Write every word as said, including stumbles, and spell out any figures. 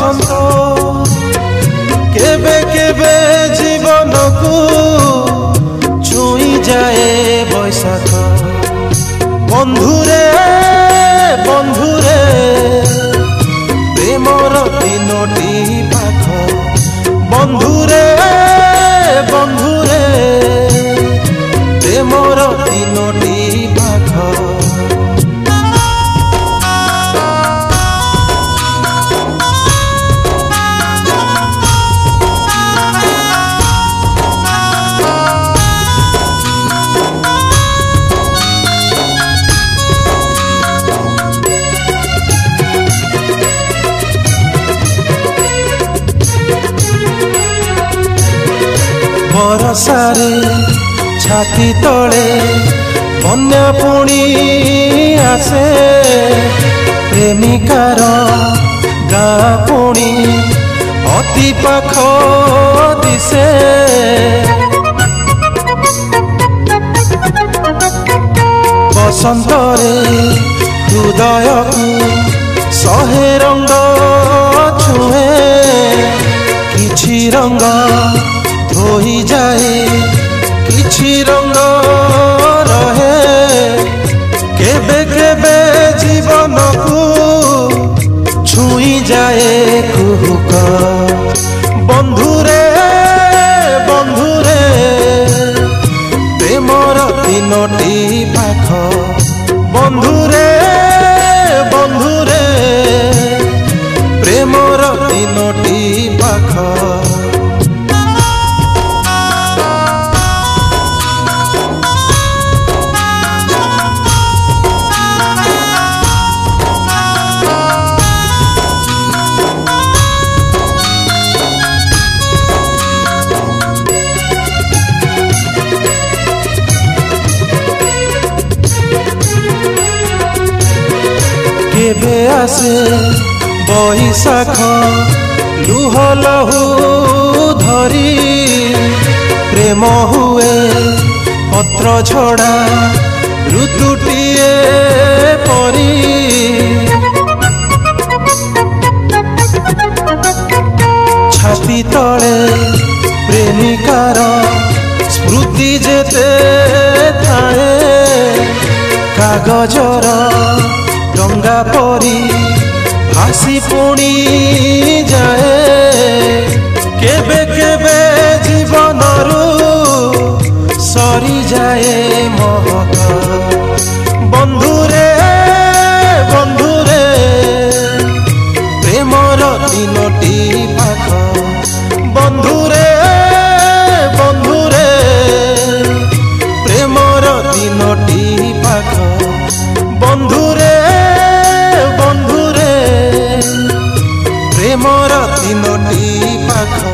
बसंत केबे केबे जीवन को छुई जाए बैसाख बंधुरे बंधुरे प्रेमर तीनोटी पाख बंधुरे बंधुरे प्रेमर तीनोटी पाख बरसारे छाती तले बन्या पुणी आसे प्रेमिकार गाँ पुणी अति पाख दिसे बसंतरे हृदय को शहे रंग छुए किछि रंग धोई जाए किछि रंग रहे केबे केबे जीवन को छुई जाए कुहुक बंधुरे बंधुरे प्रेमर तीनोटी पाख बंधुरे बंधुरे प्रेमर तीनोटी पाख केबे आसे बैसाख लुह लहू धरी प्रेम हुए पत्र छड़ा ऋतुटीए परी छाती तले प्रेमिकार स्मृति जेते थाए कागजर रंगा परी भासी पुणी जाए केबे केबे जीवन रू सरी जाए महक बंधुरे बंधुरे प्रेमर तीनोटी पाख बंधुरे बंधुरे प्रेमर तीनोटी पाख बंधुरे प्रेमर तीनोटी पाख।